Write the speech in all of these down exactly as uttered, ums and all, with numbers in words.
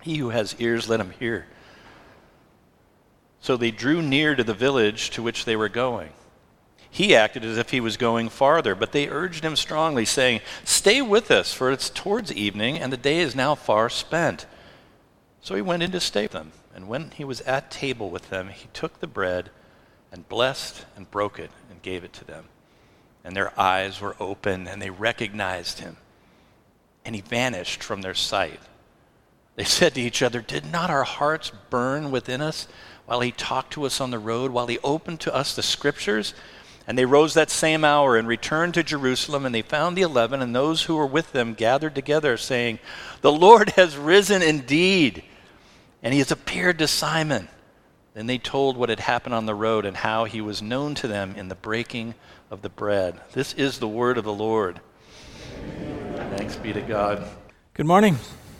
He who has ears, let him hear." So they drew near to the village to which they were going. He acted as if he was going farther, but they urged him strongly, saying, "Stay with us, for it's towards evening, and the day is now far spent." So he went in to stay with them, and when he was at table with them, he took the bread and blessed and broke it and gave it to them. And their eyes were open, and they recognized him, and he vanished from their sight. They said to each other, "Did not our hearts burn within us while he talked to us on the road, while he opened to us the scriptures?" And they rose that same hour and returned to Jerusalem, and they found the eleven and those who were with them gathered together, saying, "The Lord has risen indeed, and he has appeared to Simon." Then they told what had happened on the road and how he was known to them in the breaking of the bread. This is the word of the Lord. Thanks be to God. Good morning.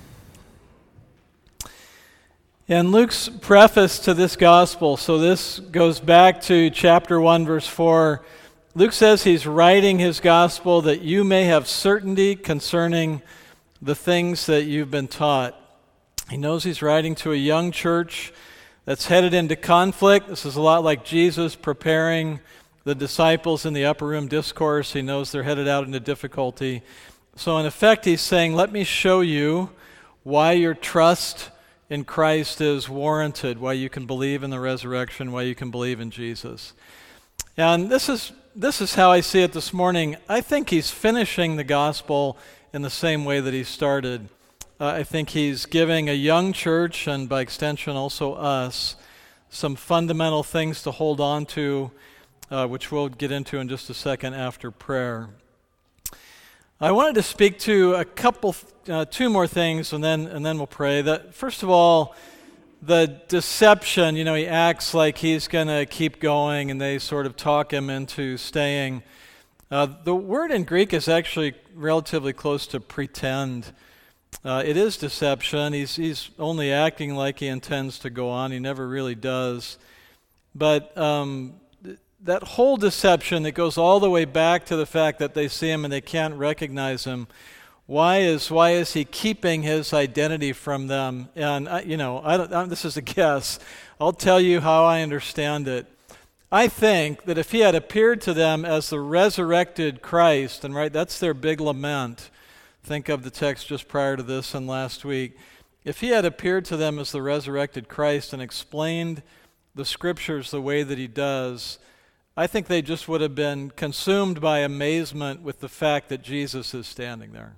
In Luke's preface to this gospel, so this goes back to chapter one, verse four, Luke says he's writing his gospel that you may have certainty concerning the things that you've been taught. He knows he's writing to a young church that's headed into conflict. This is a lot like Jesus preparing the disciples in the upper room discourse. He knows they're headed out into difficulty. So in effect, he's saying, let me show you why your trust in Christ is warranted, why you can believe in the resurrection, why you can believe in Jesus. And this is this is how I see it this morning. I think he's finishing the gospel in the same way that he started. Uh, I think he's giving a young church, and by extension also us, some fundamental things to hold on to, uh, which we'll get into in just a second after prayer. I wanted to speak to a couple, uh, two more things, and then and then we'll pray. That first of all, the deception. You know, he acts like he's going to keep going, and they sort of talk him into staying. Uh, the word in Greek is actually relatively close to pretend. Uh, it is deception. He's he's only acting like he intends to go on. He never really does. But um, that whole deception that goes all the way back to the fact that they see him and they can't recognize him. Why is why is he keeping his identity from them? And I, you know, I don't, I, this is a guess. I'll tell you how I understand it. I think that if he had appeared to them as the resurrected Christ, and right, that's their big lament. Think of the text just prior to this and last week. If he had appeared to them as the resurrected Christ and explained the scriptures the way that he does, I think they just would have been consumed by amazement with the fact that Jesus is standing there.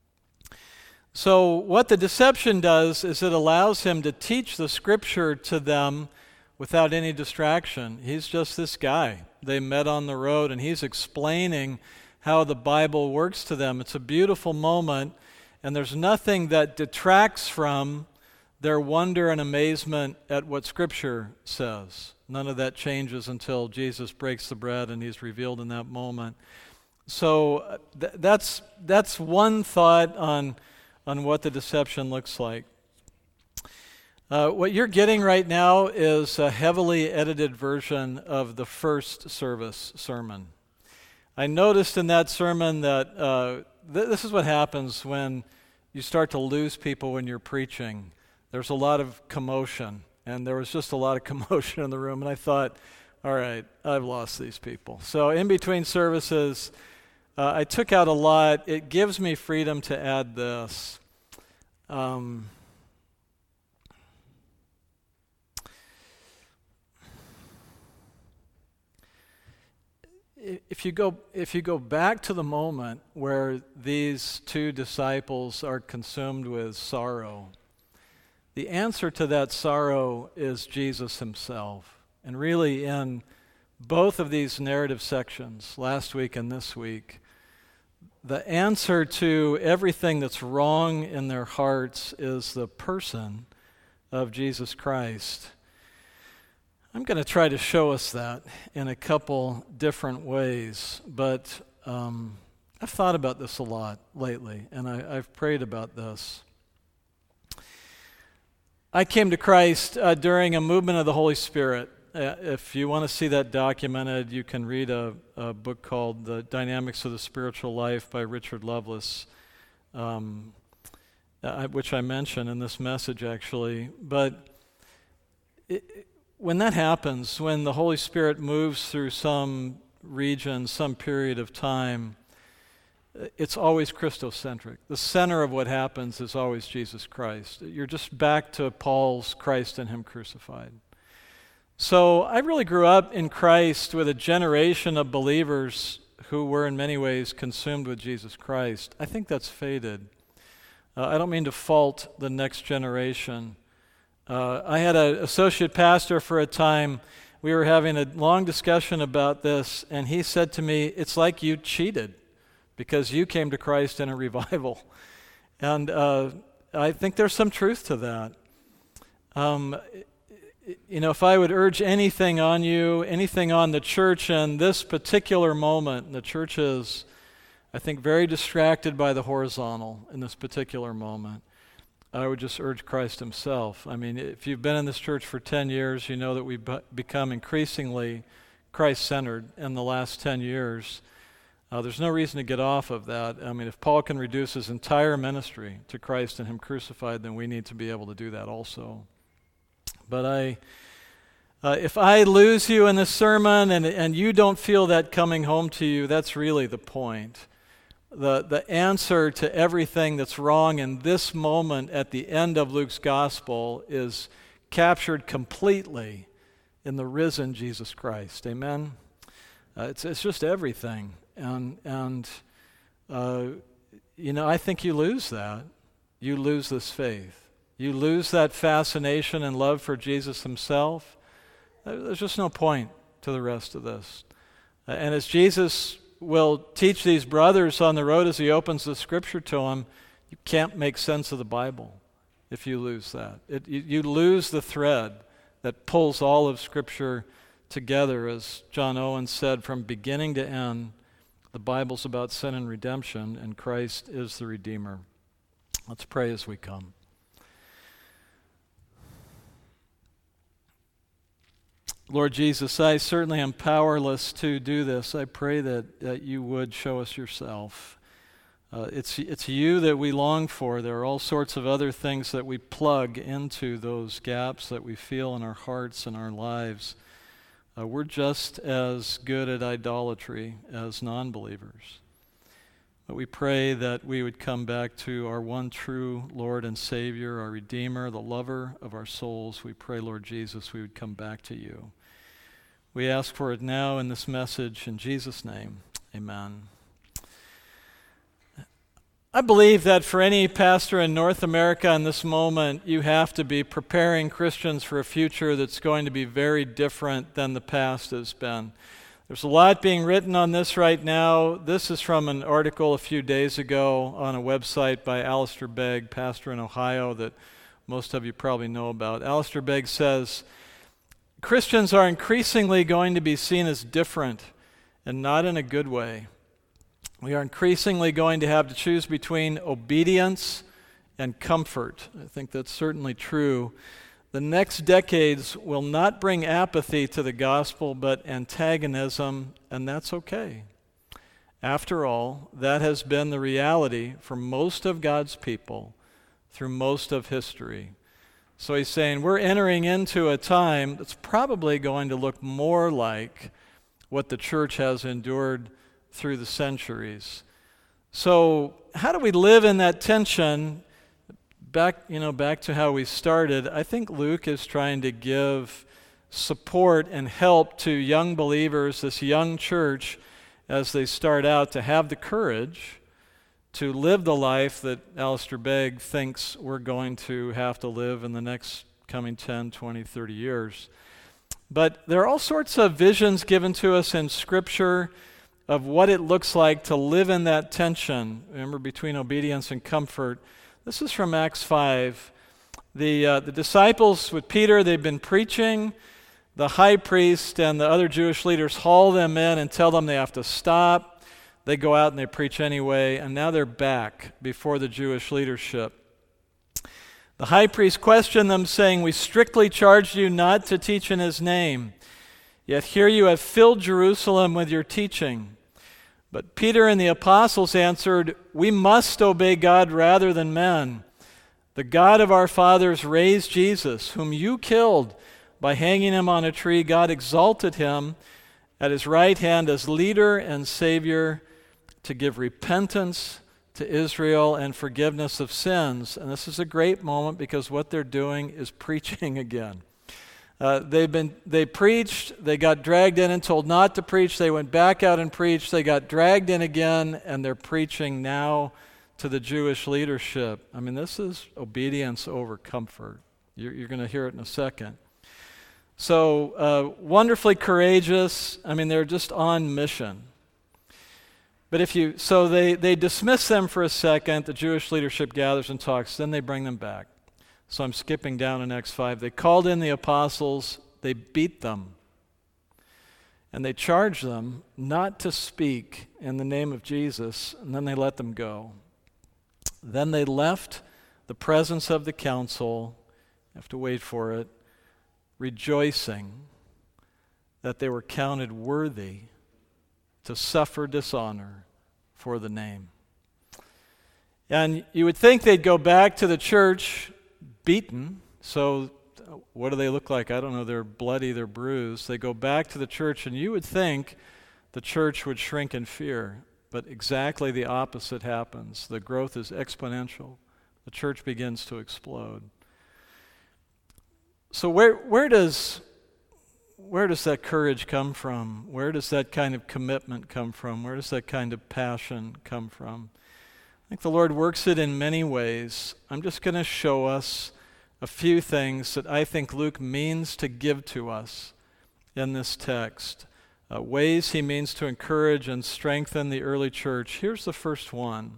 So what the deception does is it allows him to teach the scripture to them without any distraction. He's just this guy. They met on the road, and he's explaining how the Bible works to them. It's a beautiful moment, and there's nothing that detracts from their wonder and amazement at what Scripture says. None of that changes until Jesus breaks the bread and he's revealed in that moment. So th- that's that's one thought on, on what the deception looks like. Uh, what you're getting right now is a heavily edited version of the first service sermon. I noticed in that sermon that uh, th- this is what happens when you start to lose people when you're preaching. There's a lot of commotion, and there was just a lot of commotion in the room, and I thought, all right, I've lost these people. So in between services, uh, I took out a lot. It gives me freedom to add this. Um, If you go if you go back to the moment where these two disciples are consumed with sorrow, the answer to that sorrow is Jesus himself. And really in both of these narrative sections, last week and this week, the answer to everything that's wrong in their hearts is the person of Jesus Christ. I'm going to try to show us that in a couple different ways, but um, I've thought about this a lot lately, and I, I've prayed about this. I came to Christ uh, during a movement of the Holy Spirit. Uh, if you want to see that documented, you can read a, a book called The Dynamics of the Spiritual Life by Richard Lovelace. Um, uh, which I mention in this message actually. But it, when that happens, when the Holy Spirit moves through some region, some period of time, it's always Christocentric. The center of what happens is always Jesus Christ. You're just back to Paul's Christ and Him crucified. So I really grew up in Christ with a generation of believers who were in many ways consumed with Jesus Christ. I think that's faded. Uh, I don't mean to fault the next generation. Uh, I had an associate pastor for a time. We were having a long discussion about this, and he said to me, "It's like you cheated because you came to Christ in a revival." And uh, I think there's some truth to that. Um, you know, if I would urge anything on you, anything on the church in this particular moment, the church is, I think, very distracted by the horizontal in this particular moment. I would just urge Christ Himself. I mean, if you've been in this church for ten years, you know that we've become increasingly Christ-centered in the last ten years. Uh, there's no reason to get off of that. I mean, if Paul can reduce his entire ministry to Christ and Him crucified, then we need to be able to do that also. But I, uh, if I lose you in this sermon and, and you don't feel that coming home to you, that's really the point. The, the answer to everything that's wrong in this moment at the end of Luke's gospel is captured completely in the risen Jesus Christ. Amen? Uh, it's, it's just everything. And, and uh, you know, I think you lose that. You lose this faith. You lose that fascination and love for Jesus Himself. There's just no point to the rest of this. Uh, and as Jesus will teach these brothers on the road as He opens the Scripture to them, you can't make sense of the Bible if you lose that. It, you, you lose the thread that pulls all of Scripture together. As John Owen said, from beginning to end, the Bible's about sin and redemption, and Christ is the Redeemer. Let's pray as we come. Lord Jesus, I certainly am powerless to do this. I pray that, that you would show us yourself. Uh, it's, it's you that we long for. There are all sorts of other things that we plug into those gaps that we feel in our hearts and our lives. Uh, we're just as good at idolatry as non-believers. But we pray that we would come back to our one true Lord and Savior, our Redeemer, the lover of our souls. We pray, Lord Jesus, we would come back to you. We ask for it now in this message in Jesus' name. Amen. I believe that for any pastor in North America in this moment, you have to be preparing Christians for a future that's going to be very different than the past has been. There's a lot being written on this right now. This is from an article a few days ago on a website by Alistair Begg, pastor in Ohio, that most of you probably know about. Alistair Begg says, Christians are increasingly going to be seen as different, and not in a good way. We are increasingly going to have to choose between obedience and comfort. I think that's certainly true. The next decades will not bring apathy to the gospel, but antagonism, and that's okay. After all, that has been the reality for most of God's people through most of history. So he's saying we're entering into a time that's probably going to look more like what the church has endured through the centuries. So how do we live in that tension? Back, you know, back to how we started, I think Luke is trying to give support and help to young believers, this young church, as they start out to have the courage to live the life that Alistair Begg thinks we're going to have to live in the next coming ten, twenty, thirty years. But there are all sorts of visions given to us in Scripture of what it looks like to live in that tension, remember, between obedience and comfort. This is from Acts five. The, uh, the disciples with Peter, they've been preaching. The high priest and the other Jewish leaders haul them in and tell them they have to stop. They go out and they preach anyway, and now they're back before the Jewish leadership. The high priest questioned them, saying, "We strictly charged you not to teach in his name. Yet here you have filled Jerusalem with your teaching." But Peter and the apostles answered, "We must obey God rather than men. The God of our fathers raised Jesus, whom you killed by hanging him on a tree. God exalted him at his right hand as leader and Savior to give repentance to Israel and forgiveness of sins. And this is a great moment because what they're doing is preaching again. Uh, they've been, they preached, they got dragged in and told not to preach. They went back out and preached. They got dragged in again, and they're preaching now to the Jewish leadership. I mean, this is obedience over comfort. You're, you're going to hear it in a second. So, uh, wonderfully courageous. I mean, they're just on mission. But if you, so they, they dismiss them for a second. The Jewish leadership gathers and talks. Then they bring them back. So I'm skipping down in Acts five. They called in the apostles. They beat them. And they charged them not to speak in the name of Jesus. And then they let them go. Then they left the presence of the council, you have to wait for it, rejoicing that they were counted worthy to suffer dishonor for the name. And you would think they'd go back to the church beaten. So what do they look like? I don't know. They're bloody, they're bruised. They go back to the church, and you would think the church would shrink in fear. But exactly the opposite happens. The growth is exponential. The church begins to explode. So where where does where does that courage come from? Where does that kind of commitment come from? Where does that kind of passion come from? I think the Lord works it in many ways. I'm just going to show us a few things that I think Luke means to give to us in this text. Uh, ways he means to encourage and strengthen the early church. Here's the first one.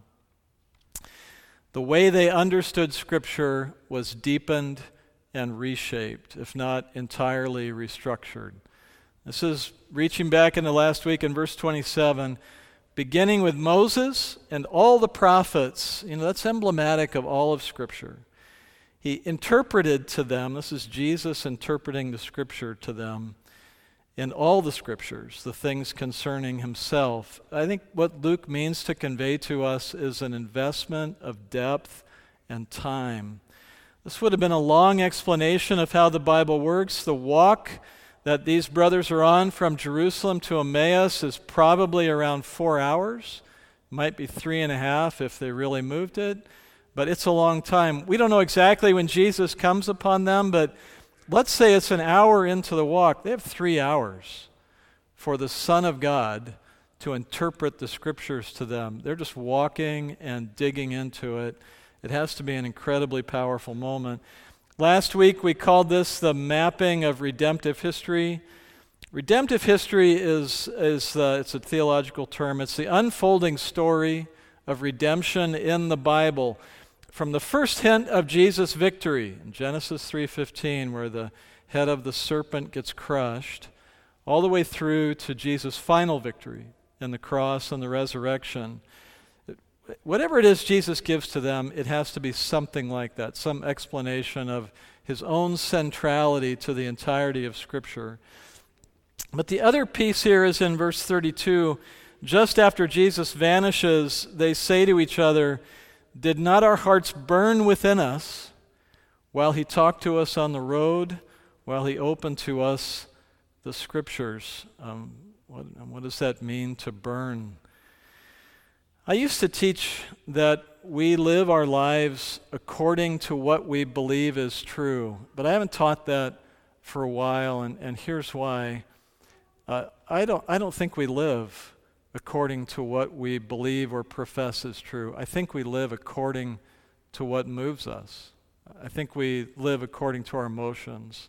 The way they understood Scripture was deepened and reshaped, if not entirely restructured. This is reaching back into last week in verse twenty-seven, beginning with Moses and all the prophets. You know, that's emblematic of all of Scripture. He interpreted to them, this is Jesus interpreting the Scripture to them, in all the Scriptures, the things concerning himself. I think what Luke means to convey to us is an investment of depth and time. This would have been a long explanation of how the Bible works. The walk that these brothers are on from Jerusalem to Emmaus is probably around four hours. Might be three and a half if they really moved it, but it's a long time. We don't know exactly when Jesus comes upon them, but let's say it's an hour into the walk. They have three hours for the Son of God to interpret the Scriptures to them. They're just walking and digging into it. It has to be an incredibly powerful moment. Last week we called this the mapping of redemptive history. Redemptive history is, is uh, it's a theological term. It's the unfolding story of redemption in the Bible. From the first hint of Jesus' victory in Genesis three fifteen, where the head of the serpent gets crushed, all the way through to Jesus' final victory in the cross and the resurrection. Whatever it is Jesus gives to them, it has to be something like that, some explanation of his own centrality to the entirety of Scripture. But the other piece here is in verse thirty-two. Just after Jesus vanishes, they say to each other, "Did not our hearts burn within us while he talked to us on the road, while he opened to us the Scriptures?" Um, what, what does that mean, to burn? I used to teach that we live our lives according to what we believe is true, but I haven't taught that for a while, and, and here's why. Uh, I don't, I don't think we live according to what we believe or profess is true. I think we live according to what moves us. I think we live according to our emotions.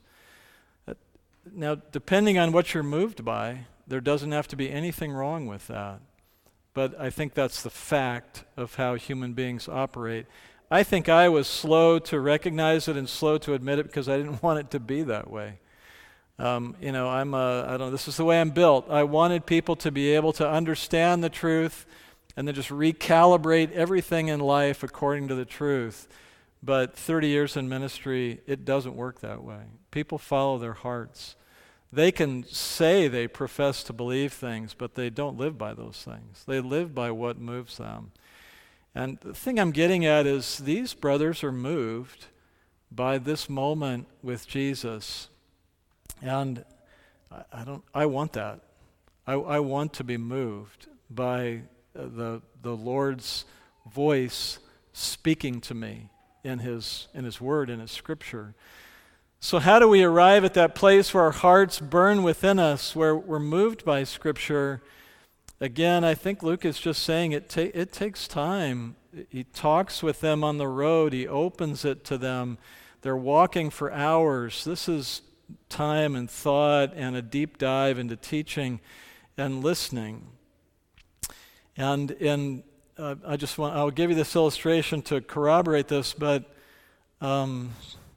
Now, depending on what you're moved by, there doesn't have to be anything wrong with that. But I think that's the fact of how human beings operate. I think I was slow to recognize it and slow to admit it because I didn't want it to be that way. Um, you know, I'm a, I don't know, this is the way I'm built. I wanted people to be able to understand the truth and then just recalibrate everything in life according to the truth. But thirty years in ministry, it doesn't work that way. People follow their hearts. They can say they profess to believe things, but they don't live by those things. They live by what moves them. And the thing I'm getting at is these brothers are moved by this moment with Jesus. And I, I don't I want that. I, I want to be moved by the the Lord's voice speaking to me in his in his word, in his scripture. So how do we arrive at that place where our hearts burn within us, where we're moved by scripture? Again, I think Luke is just saying it ta- it takes time. He talks with them on the road. He opens it to them. They're walking for hours. This is time and thought and a deep dive into teaching and listening. And in uh, I just want I'll give you this illustration to corroborate this, but um,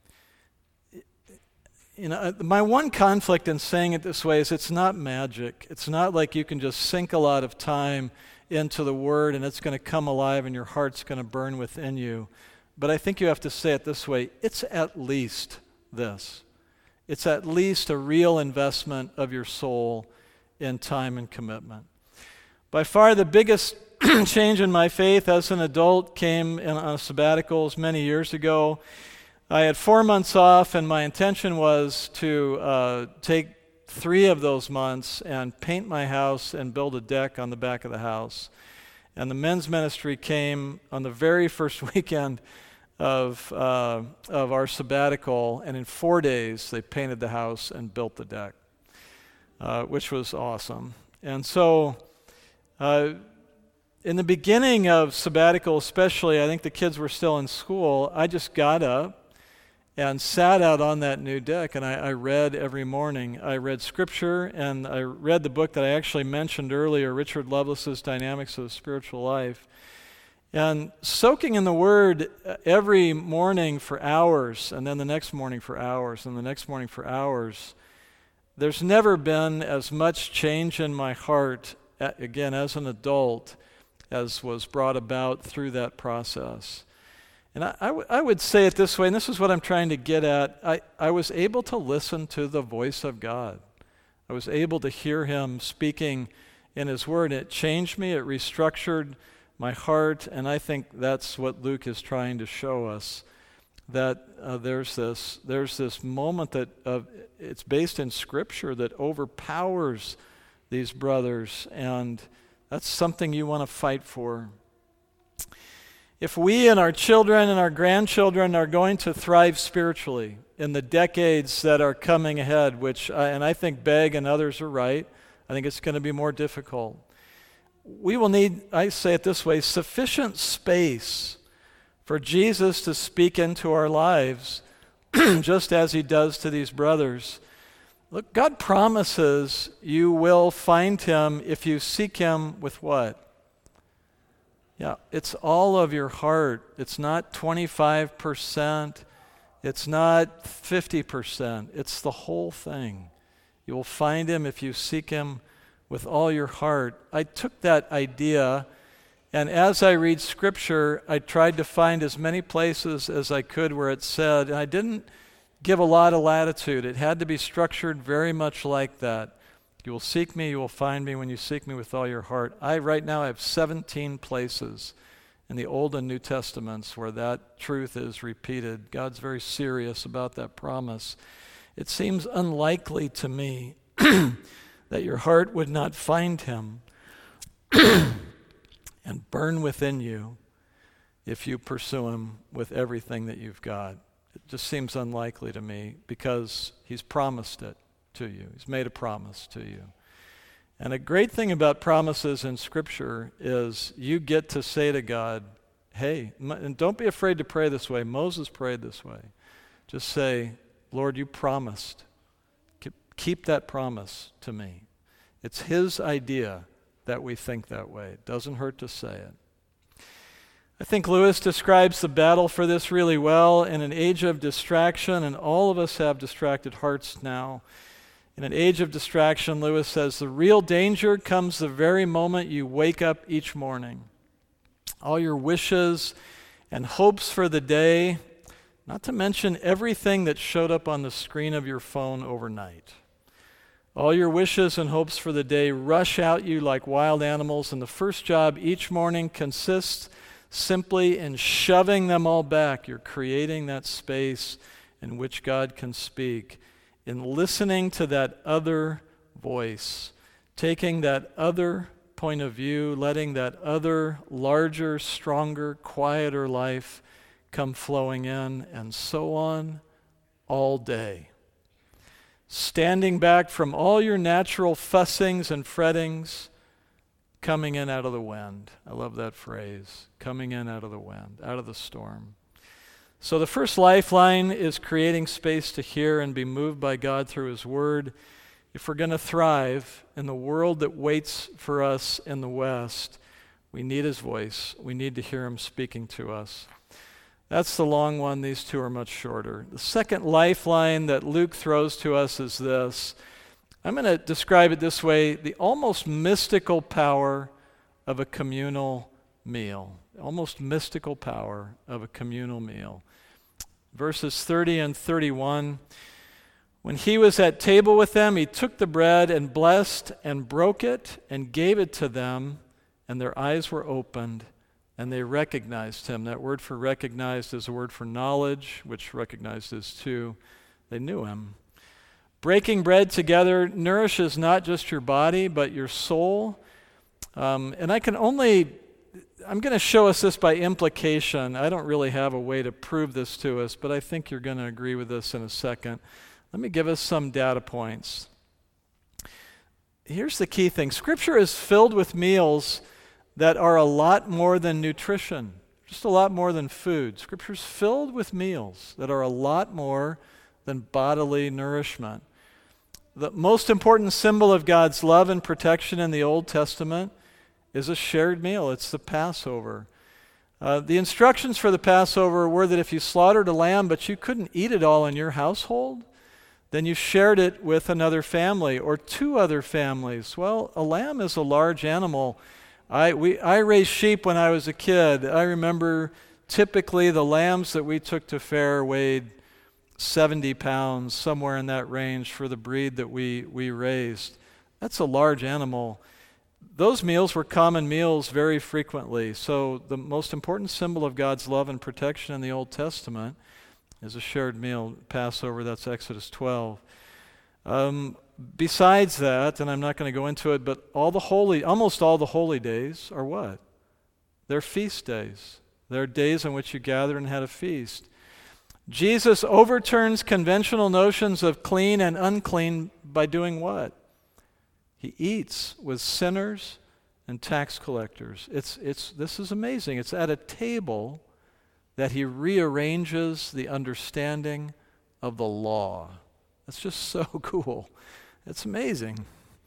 you know, my one conflict in saying it this way is it's not magic. It's not like you can just sink a lot of time into the Word and it's going to come alive and your heart's going to burn within you. But I think you have to say it this way. It's at least this. It's at least a real investment of your soul in time and commitment. By far the biggest change in my faith as an adult came in, on sabbaticals many years ago. I had four months off, and my intention was to uh, take three of those months and paint my house and build a deck on the back of the house. And the men's ministry came on the very first weekend of uh, of our sabbatical, and in four days they painted the house and built the deck, uh, which was awesome. And so uh, in the beginning of sabbatical especially, I think the kids were still in school, I just got up and sat out on that new deck, and I, I read every morning. I read Scripture, and I read the book that I actually mentioned earlier, Richard Lovelace's Dynamics of the Spiritual Life. And soaking in the Word every morning for hours, and then the next morning for hours, and the next morning for hours, there's never been as much change in my heart, again, as an adult, as was brought about through that process. And I, I, w- I would say it this way, and this is what I'm trying to get at. I, I was able to listen to the voice of God. I was able to hear him speaking in his word. It changed me. It restructured my heart. And I think that's what Luke is trying to show us, that uh, there's this there's this moment that uh, it's based in Scripture that overpowers these brothers. And that's something you want to fight for. If we and our children and our grandchildren are going to thrive spiritually in the decades that are coming ahead, which, I, and I think Begg and others are right, I think it's going to be more difficult. We will need, I say it this way, sufficient space for Jesus to speak into our lives, just as he does to these brothers. Look, God promises you will find him if you seek him with what? Yeah, it's all of your heart. It's not twenty-five percent. It's not fifty percent. It's the whole thing. You will find him if you seek him with all your heart. I took that idea, and as I read Scripture, I tried to find as many places as I could where it said, and I didn't give a lot of latitude. It had to be structured very much like that. You will seek me, you will find me when you seek me with all your heart. I right now have seventeen places in the Old and New Testaments where that truth is repeated. God's very serious about that promise. It seems unlikely to me that your heart would not find him and burn within you if you pursue him with everything that you've got. It just seems unlikely to me because he's promised it to you. He's made a promise to you. And a great thing about promises in Scripture is you get to say to God, hey, and don't be afraid to pray this way. Moses prayed this way. Just say, Lord, you promised. Keep that promise to me. It's his idea that we think that way. It doesn't hurt to say it. I think Lewis describes the battle for this really well. In an age of distraction, and all of us have distracted hearts now, in an age of distraction, Lewis says, the real danger comes the very moment you wake up each morning. All your wishes and hopes for the day, not to mention everything that showed up on the screen of your phone overnight. All your wishes and hopes for the day rush out you like wild animals, and the first job each morning consists Simply in shoving them all back, you're creating that space in which God can speak. In listening to that other voice, taking that other point of view, letting that other larger, stronger, quieter life come flowing in, and so on all day. Standing back from all your natural fussings and frettings, coming in out of the wind. I love that phrase, coming in out of the wind, out of the storm. So the first lifeline is creating space to hear and be moved by God through His Word. If we're going to thrive in the world that waits for us in the West, we need His voice. We need to hear Him speaking to us. That's the long one. These two are much shorter. The second lifeline that Luke throws to us is this. I'm going to describe it this way: the almost mystical power of a communal meal. Almost mystical power of a communal meal. Verses thirty and thirty-one. When he was at table with them, he took the bread and blessed and broke it and gave it to them, and their eyes were opened, and they recognized him. That word for recognized is a word for knowledge, which recognized is too. They knew him. Breaking bread together nourishes not just your body, but your soul. Um, and I can only, I'm going to show us this by implication. I don't really have a way to prove this to us, but I think you're going to agree with this in a second. Let me give us some data points. Here's the key thing. Scripture is filled with meals that are a lot more than nutrition, just a lot more than food. Scripture's filled with meals that are a lot more than bodily nourishment. The most important symbol of God's love and protection in the Old Testament is a shared meal. It's the Passover. Uh, the instructions for the Passover were that if you slaughtered a lamb but you couldn't eat it all in your household, then you shared it with another family or two other families. Well, a lamb is a large animal. I we I raised sheep when I was a kid. I remember typically the lambs that we took to fair weighed seventy pounds, somewhere in that range for the breed that we, we raised. That's a large animal. Those meals were common meals very frequently. So the most important symbol of God's love and protection in the Old Testament is a shared meal. Passover, that's Exodus twelve. Um, besides that, and I'm not going to go into it, but all the holy, almost all the holy days are what? They're feast days. They're days in which you gather and had a feast. Jesus overturns conventional notions of clean and unclean by doing what? He eats with sinners and tax collectors. It's, it's, this is amazing. It's at a table that he rearranges the understanding of the law. That's just so cool. It's amazing.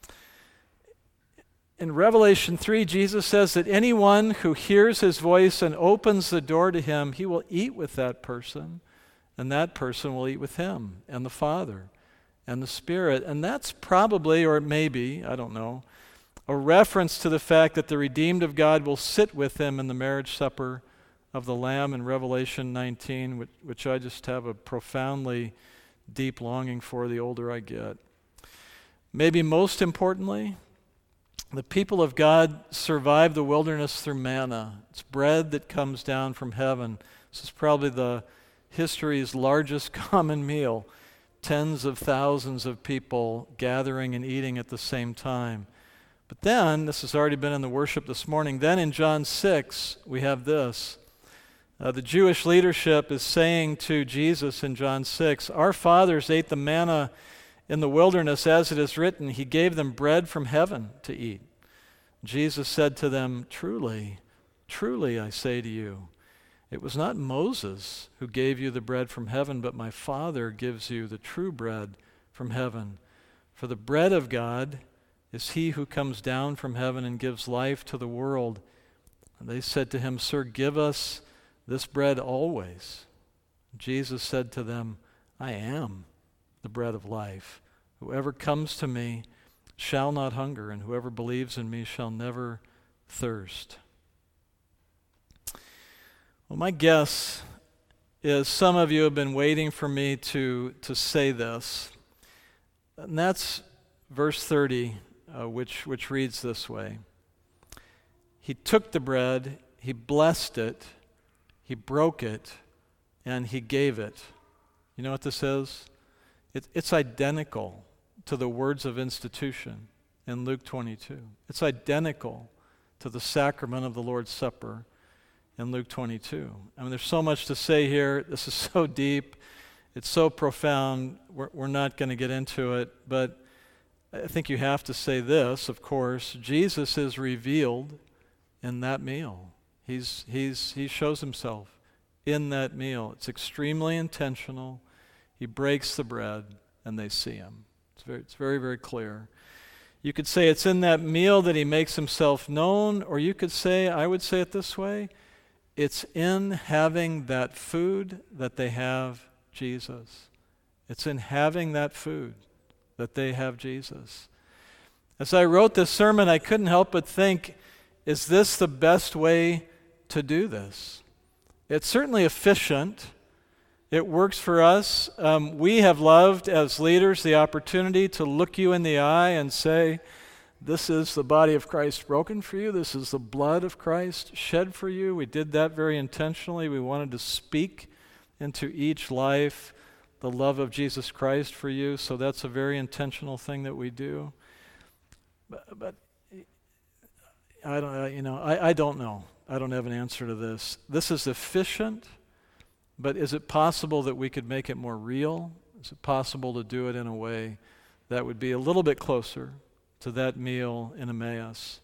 In Revelation three, Jesus says that anyone who hears his voice and opens the door to him, he will eat with that person, and that person will eat with him and the Father and the Spirit. And that's probably, or maybe, I don't know, a reference to the fact that the redeemed of God will sit with him in the marriage supper of the Lamb in Revelation nineteen, which, which I just have a profoundly deep longing for the older I get. Maybe most importantly, the people of God survive the wilderness through manna. It's bread that comes down from heaven. This is probably the history's largest common meal. Tens of thousands of people gathering and eating at the same time. But then, this has already been in the worship this morning, then in John six, we have this. Uh, the Jewish leadership is saying to Jesus in John six, "Our fathers ate the manna in the wilderness, as it is written, he gave them bread from heaven to eat." Jesus said to them, "Truly, truly I say to you, it was not Moses who gave you the bread from heaven, but my Father gives you the true bread from heaven. For the bread of God is he who comes down from heaven and gives life to the world." And they said to him, "Sir, give us this bread always." Jesus said to them, "I am the bread of life. Whoever comes to me shall not hunger, and whoever believes in me shall never thirst." Well, my guess is some of you have been waiting for me to, to say this. And that's verse thirty, uh, which, which reads this way. He took the bread, he blessed it, he broke it, and he gave it. You know what this is? It, it's identical to the words of institution in Luke twenty-two. It's identical to the sacrament of the Lord's Supper in Luke twenty-two. I mean, there's so much to say here. This is so deep. It's so profound. We're, we're not going to get into it, but I think you have to say this, of course. Jesus is revealed in that meal. He's, he's, he shows himself in that meal. It's extremely intentional. He breaks the bread, and they see him. It's very, it's very, very clear. You could say it's in that meal that he makes himself known, or you could say, I would say it this way, it's in having that food that they have Jesus. It's in having that food that they have Jesus. As I wrote this sermon, I couldn't help but think, is this the best way to do this? It's certainly efficient. It works for us. Um, we have loved, as leaders, the opportunity to look you in the eye and say, this is the body of Christ broken for you. This is the blood of Christ shed for you. We did that very intentionally. We wanted to speak into each life the love of Jesus Christ for you. So that's a very intentional thing that we do. But, but I don't, you know, I, I don't know. I don't have an answer to this. This is efficient, but is it possible that we could make it more real? Is it possible to do it in a way that would be a little bit closer to that meal in Emmaus?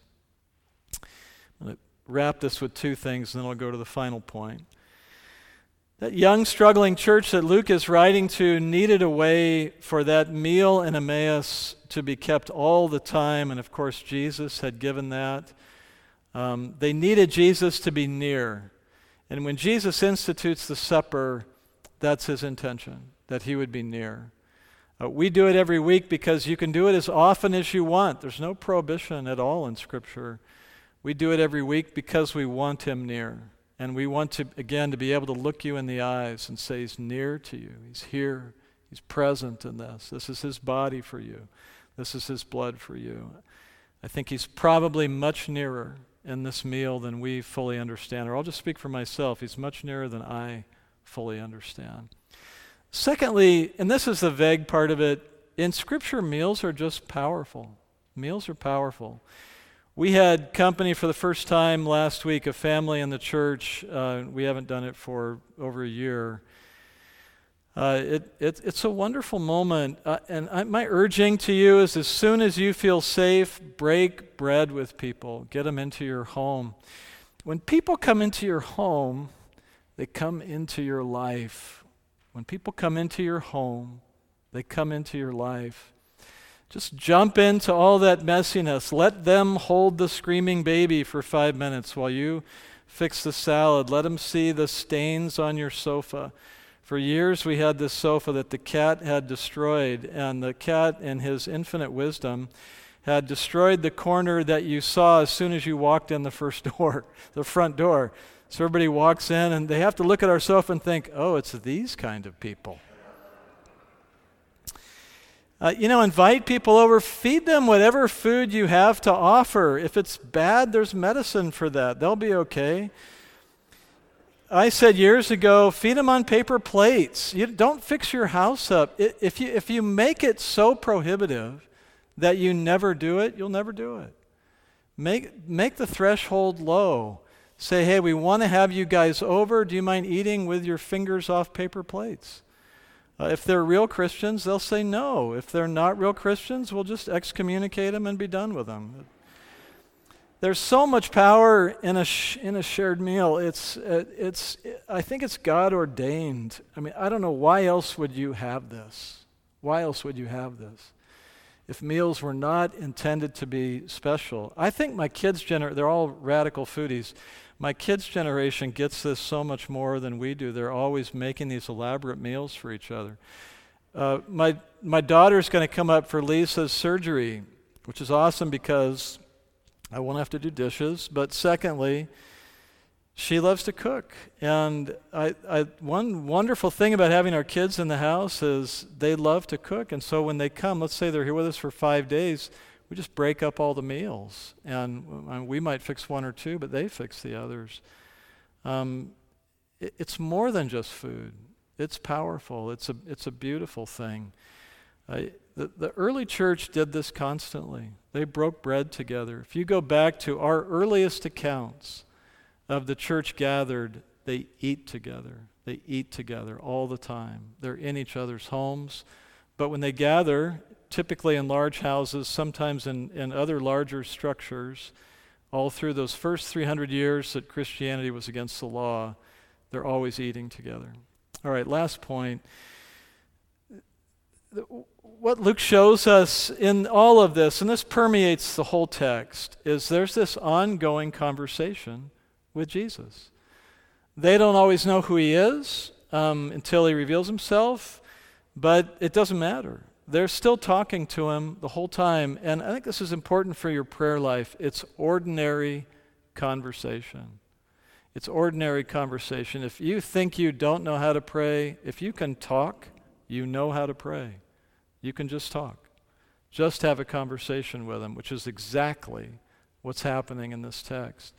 I'm going to wrap this with two things, and then I'll go to the final point. That young, struggling church that Luke is writing to needed a way for that meal in Emmaus to be kept all the time, and of course Jesus had given that. Um, they needed Jesus to be near. And when Jesus institutes the supper, that's his intention, that he would be near. Uh, we do it every week because you can do it as often as you want. There's no prohibition at all in Scripture. We do it every week because we want him near. And we want to, again, to be able to look you in the eyes and say he's near to you. He's here. He's present in this. This is his body for you. This is his blood for you. I think he's probably much nearer in this meal than we fully understand. Or I'll just speak for myself. He's much nearer than I fully understand. Secondly, and this is the vague part of it, in Scripture, meals are just powerful. Meals are powerful. We had company for the first time last week, a family in the church. Uh, we haven't done it for over a year. Uh, it, it, it's a wonderful moment. Uh, and I, my urging to you is as soon as you feel safe, break bread with people. Get them into your home. When people come into your home, they come into your life. When people come into your home, they come into your life. Just jump into all that messiness. Let them hold the screaming baby for five minutes while you fix the salad. Let them see the stains on your sofa. For years we had this sofa that the cat had destroyed, and the cat, in his infinite wisdom, had destroyed the corner that you saw as soon as you walked in the first door, the front door. So everybody walks in, and they have to look at our sofa and think, oh, it's these kind of people. Uh, you know, invite people over, feed them whatever food you have to offer. If it's bad, there's medicine for that. They'll be okay. I said years ago, feed them on paper plates. You don't fix your house up. If you, if you make it so prohibitive that you never do it, you'll never do it. Make, make the threshold low. Say, hey, we want to have you guys over. Do you mind eating with your fingers off paper plates? Uh, if they're real Christians, they'll say no. If they're not real Christians, we'll just excommunicate them and be done with them. There's so much power in a sh- in a shared meal. It's uh, it's. I think it's God ordained. I mean, I don't know why else would you have this. Why else would you have this? If meals were not intended to be special, I think my kids' gener they're all radical foodies. My kids' generation gets this so much more than we do. They're always making these elaborate meals for each other. Uh, my my daughter's going to come up for Lisa's surgery, which is awesome because I won't have to do dishes. But secondly, she loves to cook. And I, I, one wonderful thing about having our kids in the house is they love to cook. And so when they come, let's say they're here with us for five days, We just break up all the meals, and we might fix one or two, but they fix the others. Um, it, it's more than just food. It's powerful. It's a it's a beautiful thing. Uh, the, the early church did this constantly. They broke bread together. If you go back to our earliest accounts of the church gathered, they eat together. They eat together all the time. They're in each other's homes. But when they gather, typically in large houses, sometimes in, in other larger structures, all through those first three hundred years that Christianity was against the law, they're always eating together. All right, last point. What Luke shows us in all of this, and this permeates the whole text, is there's this ongoing conversation with Jesus. They don't always know who he is um, until he reveals himself, but it doesn't matter. They're still talking to him the whole time, and I think this is important for your prayer life. It's ordinary conversation. It's ordinary conversation. If you think you don't know how to pray, if you can talk, you know how to pray. You can just talk. Just have a conversation with him, which is exactly what's happening in this text.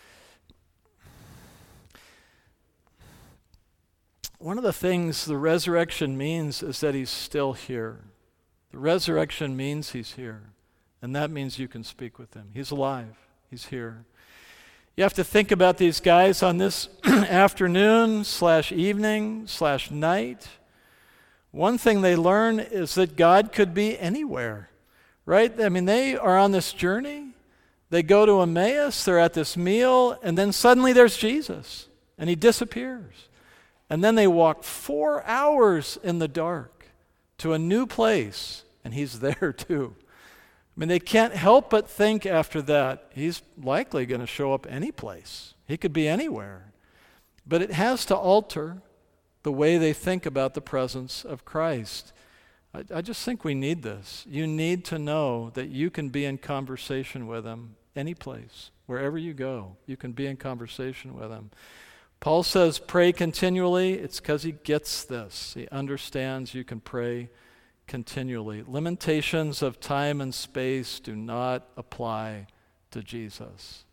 One of the things the resurrection means is that he's still here. The resurrection means he's here, and that means you can speak with him. He's alive. He's here. You have to think about these guys on this afternoon slash evening slash night. One thing they learn is that God could be anywhere, right? I mean, they are on this journey. They go to Emmaus. They're at this meal, and then suddenly there's Jesus, and he disappears. And then they walk four hours in the dark to a new place, and he's there too. I mean, they can't help but think after that, he's likely going to show up any place. He could be anywhere. But it has to alter the way they think about the presence of Christ. I, I just think we need this. You need to know that you can be in conversation with him any place, wherever you go. You can be in conversation with him. Paul says, pray continually. It's because he gets this. He understands you can pray continually. Limitations of time and space do not apply to Jesus.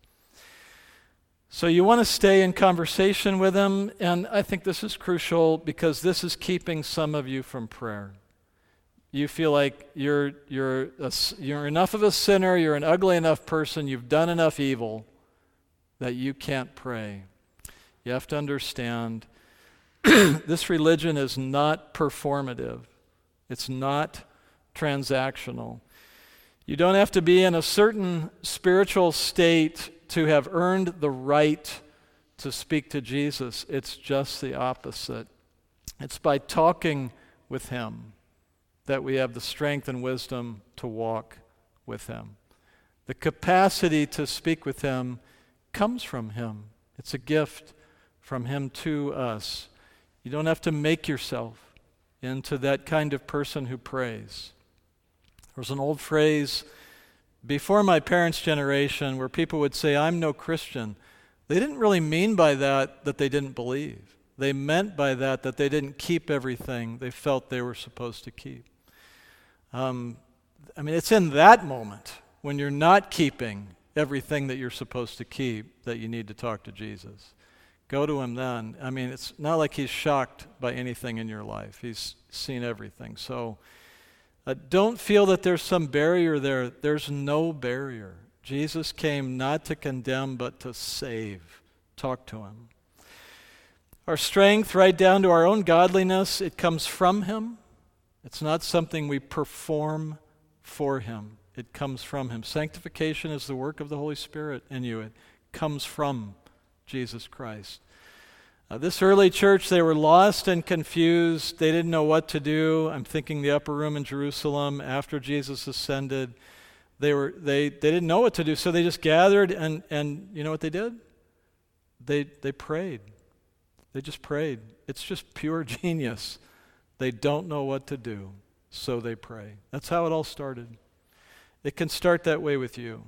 So you want to stay in conversation with him, and I think this is crucial because this is keeping some of you from prayer. You feel like you're you're a, you're enough of a sinner, you're an ugly enough person, you've done enough evil that you can't pray. You have to understand this religion is not performative. It's not transactional. You don't have to be in a certain spiritual state to have earned the right to speak to Jesus. It's just the opposite. It's by talking with him that we have the strength and wisdom to walk with him. The capacity to speak with him comes from him. It's a gift from him to us. You don't have to make yourself into that kind of person who prays. There was an old phrase before my parents' generation where people would say, I'm no Christian. They didn't really mean by that that they didn't believe. They meant by that that they didn't keep everything they felt they were supposed to keep. Um, I mean, it's in that moment when you're not keeping everything that you're supposed to keep that you need to talk to Jesus. Go to him then. I mean, it's not like he's shocked by anything in your life. He's seen everything. So uh, don't feel that there's some barrier there. There's no barrier. Jesus came not to condemn, but to save. Talk to him. Our strength, right down to our own godliness, it comes from him. It's not something we perform for him. It comes from him. Sanctification is the work of the Holy Spirit in you. It comes from Jesus Christ. Uh, this early church, they were lost and confused. They didn't know what to do. I'm thinking the upper room in Jerusalem after Jesus ascended. They were they they didn't know what to do, so they just gathered and and you know what they did? They they prayed. They just prayed. It's just pure genius. They don't know what to do, so they pray. That's how it all started. It can start that way with you.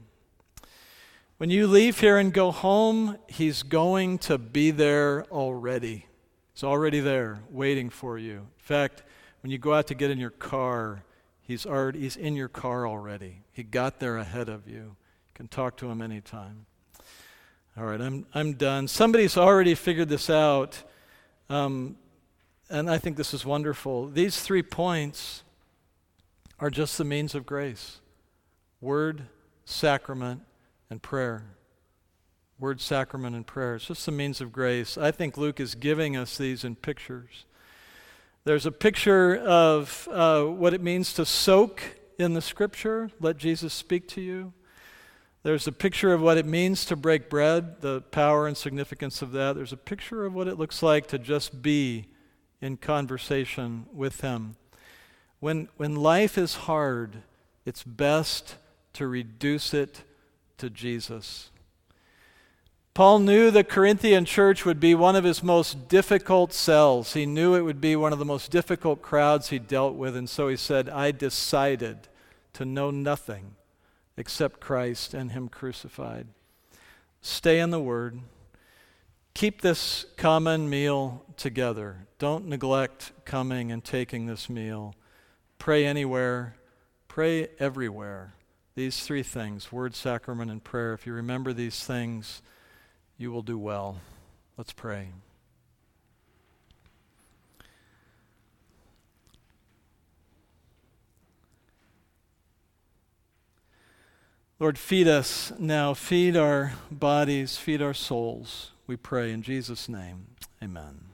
When you leave here and go home, he's going to be there already. He's already there, waiting for you. In fact, when you go out to get in your car, He's already, he's in your car already. He got there ahead of you. You can talk to him anytime. All right, I'm I'm done. Somebody's already figured this out, um, and I think this is wonderful. These three points are just the means of grace: word, sacrament, and prayer. Word, sacrament, and prayer. It's just the means of grace. I think Luke is giving us these in pictures. There's a picture of uh, what it means to soak in the Scripture. Let Jesus speak to you. There's a picture of what it means to break bread, the power and significance of that. There's a picture of what it looks like to just be in conversation with him. When, when life is hard, it's best to reduce it to Jesus. Paul knew the Corinthian church would be one of his most difficult cells. He knew it would be one of the most difficult crowds he dealt with, and so he said, I decided to know nothing except Christ and him crucified. Stay in the Word. Keep this common meal together. Don't neglect coming and taking this meal. Pray anywhere. Pray everywhere. These three things, word, sacrament, and prayer. If you remember these things, you will do well. Let's pray. Lord, feed us now. Feed our bodies, feed our souls. We pray in Jesus' name. Amen.